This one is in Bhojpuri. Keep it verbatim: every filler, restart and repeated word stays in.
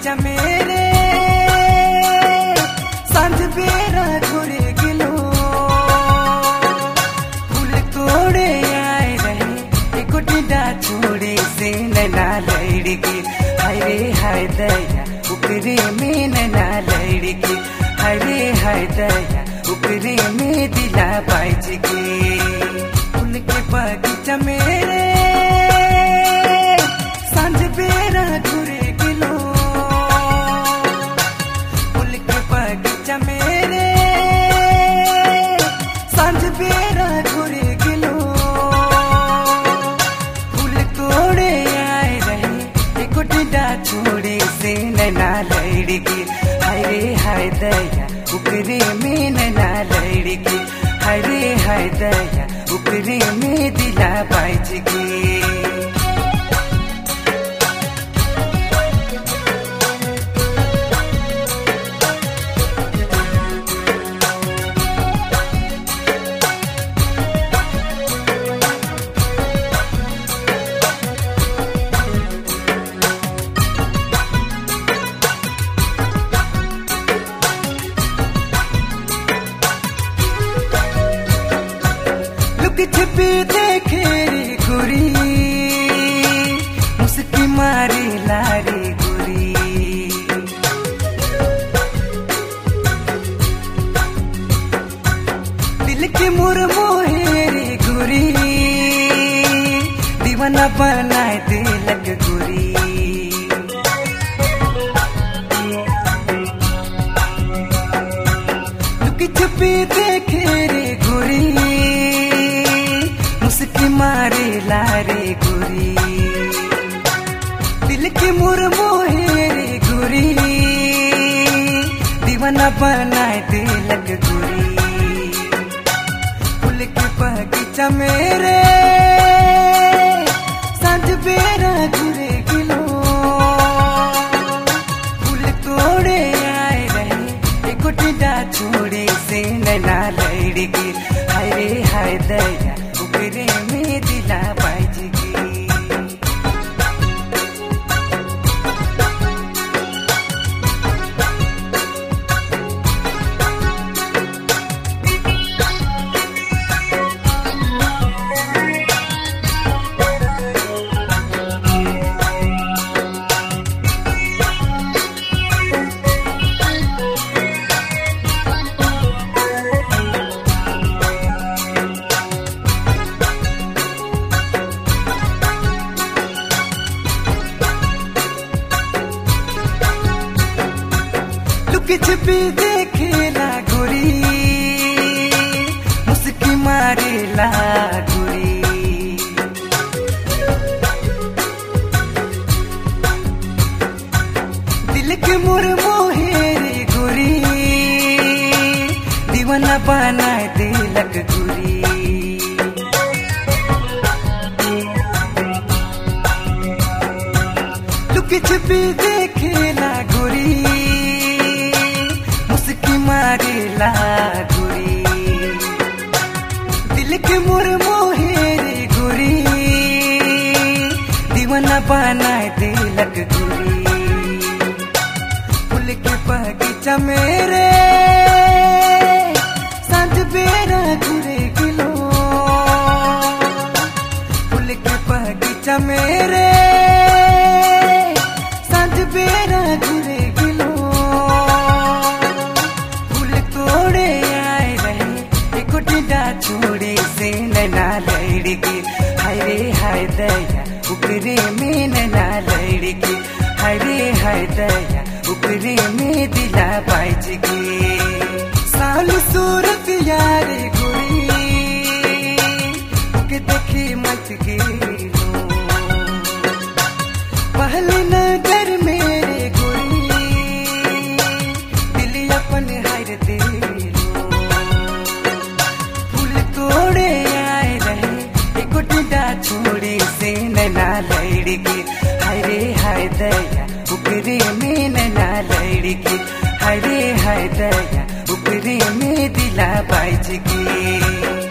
बगीचा मेरे सांझ बेरा घुरे गिलो फूल तोड़े आए रहे एको टिंडा छोड़े से नैना लड़की हाय रे हाय दया उकरे में नैना लड़की हाय रे हाय दया उकरे में दिला बाज के फूल के बगीचा मेरे सांझ बेरा घुरे गिलो फूल के बगीचा मेरे सांझ बेरा घुरे गिलो फूल तोड़े आए रहे एको टिंडा छोड़े से नैना लड़की हाय रे हाय दया उकरे में नैना लड़की हाय रे हाय दया उकरे में दिला बाज के छिपी देखे रे गुरी मुस्की मारे लारे गुरी दिल के मुरमोहे रे गुरी दीवाना बनाए दिलक गुरी लुकी छिपी देखे रे गुरी मुस्की मारे लारे गुरी दिल के मुरमोहे रे गुरी दीवाना बनाए दिलक गुरी फूल के बगीचा मेरे सांझ बेरा घुरे गिलो फूल तोड़े आए रहे एको टिंडा छोड़े से नैना लड़की हाय रे हाय दया उकरे में दिला बाज के कुछ भी देखे ला गुरी मुस्की मारे ला गुरी दिल के मुरमोहे रे गुरी दीवाना बनाए दिलक गुरी लुकी छिपी देखे ला गुरी मारे ला गुरी दिल के मुरमोहे रे गुरी दीवाना बनाए दिलक गुरी फूल के बगीचा मेरे सांझ बेरा घुरे गिलो फूल के बगीचा मेरे सांझ बेरा घुरे गिलो तोड़े आए रहे एको टिंडा छोड़े से नैना लड़की हाय रे हाय दया उकरे में नैना लड़की हाय रे हाय दया उकरे में दिला बाज के साली सूरत यारे गुरी के देखे मत गेलो पहले नजर मेरे गुरी दिल अपन हार दे फूल तोड़े आए रहे एको टिंडा छोड़े से नैना लड़की हाय रे हाय दया उकरे में नैना लड़की हाय रे हाय दया उकरे में दिला बाज के